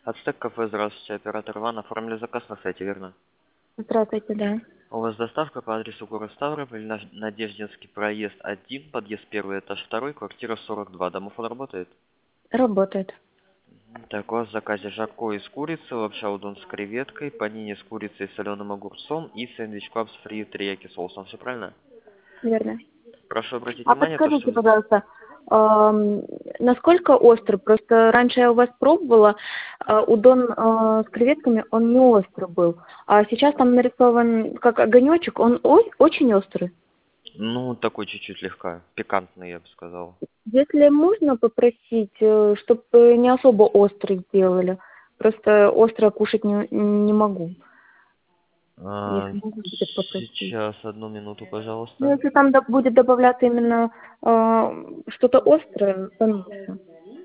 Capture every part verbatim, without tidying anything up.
Ацтек кафе, здравствуйте, оператор Иван. Оформили заказ на сайте, верно? Здравствуйте, да. У вас доставка по адресу город Ставрополь, на- Надеждинский проезд один, подъезд первый, этаж второй, квартира сорок два. Домофон работает? Работает. Так, у вас в заказе жаркое из курицы, лапша удон с креветкой, панини с курицей и соленым огурцом и сэндвич клаб с фри терияки соусом. Все правильно? Верно. Прошу обратить А внимание, то, подскажите, что... пожалуйста, ам, насколько острый? Просто раньше я у вас пробовала, а, удон а, с креветками, он не острый был. А сейчас там нарисован как огонечек, он о- очень острый. Ну, такой чуть-чуть слегка пикантный, я бы сказал. Если можно попросить, чтобы не особо острый сделали. Просто острое кушать не, не могу. А, Если можно будет попросить. сейчас, одну минуту, Ну, пожалуйста. если там да- будет добавляться именно а, что-то острое, поменьше.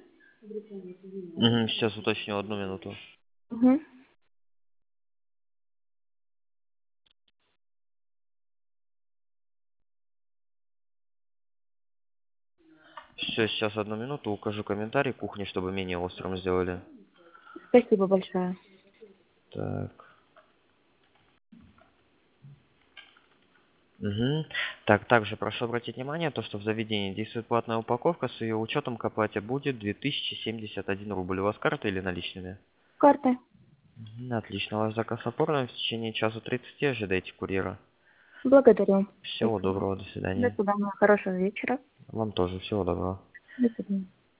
Мгм, сейчас уточню, одну минуту. Мгм. Все, сейчас одну минуту, укажу комментарий кухни, чтобы менее острым сделали. Спасибо большое. Так. Мгм. Так, также прошу обратить внимание, то, что в заведении действует платная упаковка, с ее учетом к оплате будет две тысячи семьдесят один рубль. У вас карта или наличными? Карта. Мгм, отлично, ваш заказ оформлен. В течение часа тридцати ожидайте курьера. Благодарю. Всего Спасибо. доброго, до До свидания. свидания. Хорошего вечера. Вам тоже всего доброго. До свидания.